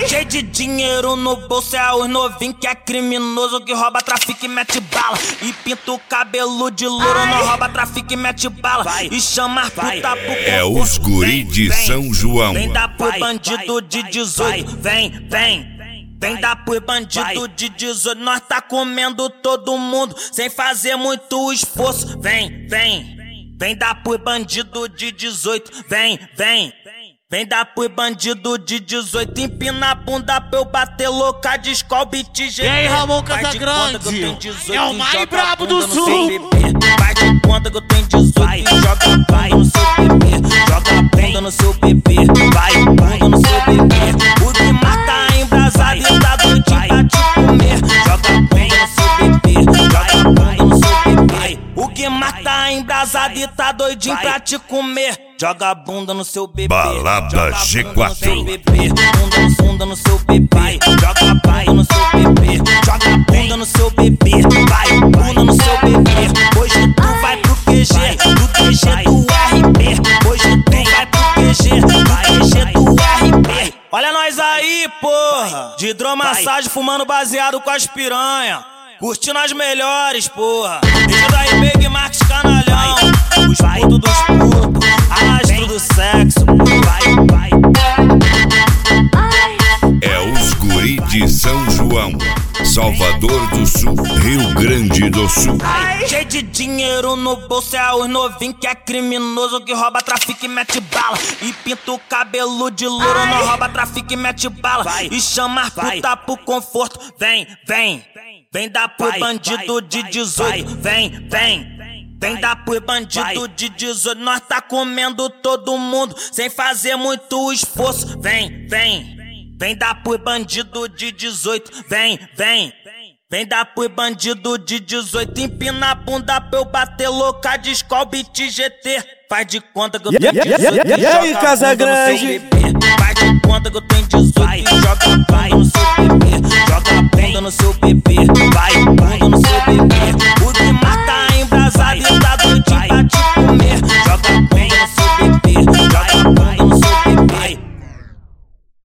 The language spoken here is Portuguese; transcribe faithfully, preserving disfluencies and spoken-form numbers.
Cheio de dinheiro no bolso, é os novinhos que é criminoso, que rouba, trafica e mete bala. E pinta o cabelo de louro, não rouba, trafica e mete bala. E chama as puta pro É os guri de São João. Vem dar pro bandido de dezoito, vem, vem. Vem dar pro bandido de dezoito, nós tá comendo todo mundo sem fazer muito esforço. Vem, vem. Vem dar pro bandido de dezoito, vem, vem. Vem dar pro bandido de dezoito, empina a bunda pra eu bater louca de escola beat G. E aí, Ramon Casagrande? É o mais brabo do sul. Faz de conta que eu tenho dezoito e joga a bunda no seu bebê. Joga a bunda no seu bebê, vai, bunda no seu bebê. O Guimar tá embrasado e tá doidinho pra te comer. Joga a bunda no seu bebê, joga a bunda no seu bebê. O Guimar tá embrasado e tá doidinho pra te comer. Joga a bunda no seu bebê. Balada G quatro. Bunda no bunda no seu bebê. Joga a bunda no seu bebê. Joga a bunda no seu bebê. Vai, bunda no seu bebê. Hoje tu vai pro Q G, do Q G do R P. Hoje tu vai pro Q G, do Q G do R P. Olha nós aí, porra. De hidromassagem fumando baseado com as piranha. Curtindo as melhores, porra. Deixa daí Big Max canalhão. Os putos dos putos, astro do sexo. Vai, vai. É os guri de São João, Salvador do Sul, Rio Grande do Sul. Cheio de dinheiro no bolso, é os novinhos que é criminoso, que rouba, trafica e mete bala. E pinta o cabelo de louro, não rouba, trafica e mete bala. E chama as puta pro conforto, vem, vem. Vem dar pro bandido de dezoito, vem, vem. Vem dar pro bandido de dezoito, nós tá comendo todo mundo sem fazer muito esforço. Vem, vem. Vem dar pro bandido de dezoito, vem, vem. Vem dar pro bandido de dezoito, empina a bunda pra eu bater louca de escola beat G T. Faz de conta que eu tenho dezoito. E aí, Casagrande? Faz de conta que eu tenho